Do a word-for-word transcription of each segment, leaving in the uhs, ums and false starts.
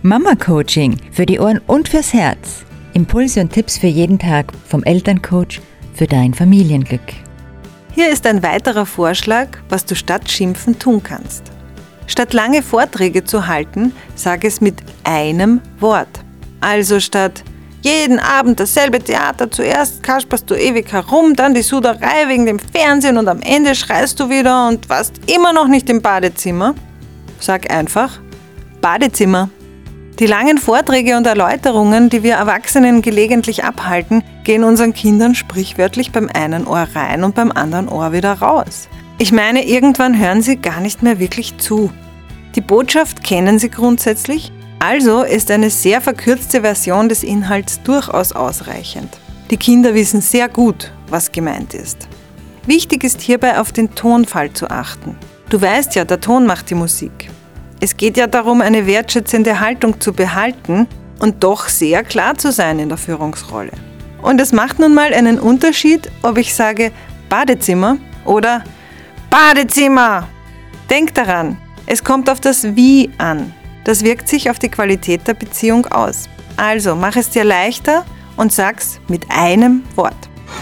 Mama Coaching für die Ohren und fürs Herz. Impulse und Tipps für jeden Tag vom Elterncoach für dein Familienglück. Hier ist ein weiterer Vorschlag, was du statt Schimpfen tun kannst. Statt lange Vorträge zu halten, sag es mit einem Wort. Also statt jeden Abend dasselbe Theater, zuerst kasperst du ewig herum, dann die Suderei wegen dem Fernsehen und am Ende schreist du wieder und warst immer noch nicht im Badezimmer, sag einfach Badezimmer. Die langen Vorträge und Erläuterungen, die wir Erwachsenen gelegentlich abhalten, gehen unseren Kindern sprichwörtlich beim einen Ohr rein und beim anderen Ohr wieder raus. Ich meine, irgendwann hören sie gar nicht mehr wirklich zu. Die Botschaft kennen sie grundsätzlich, also ist eine sehr verkürzte Version des Inhalts durchaus ausreichend. Die Kinder wissen sehr gut, was gemeint ist. Wichtig ist hierbei auf den Tonfall zu achten. Du weißt ja, der Ton macht die Musik. Es geht ja darum, eine wertschätzende Haltung zu behalten und doch sehr klar zu sein in der Führungsrolle. Und es macht nun mal einen Unterschied, ob ich sage Badezimmer oder Badezimmer. Denk daran, es kommt auf das Wie an. Das wirkt sich auf die Qualität der Beziehung aus. Also mach es dir leichter und sag's mit einem Wort.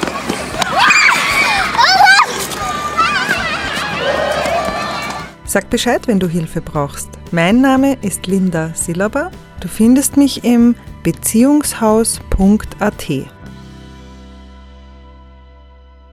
Sag Bescheid, wenn du Hilfe brauchst. Mein Name ist Linda Silaba. Du findest mich im beziehungshaus punkt a t.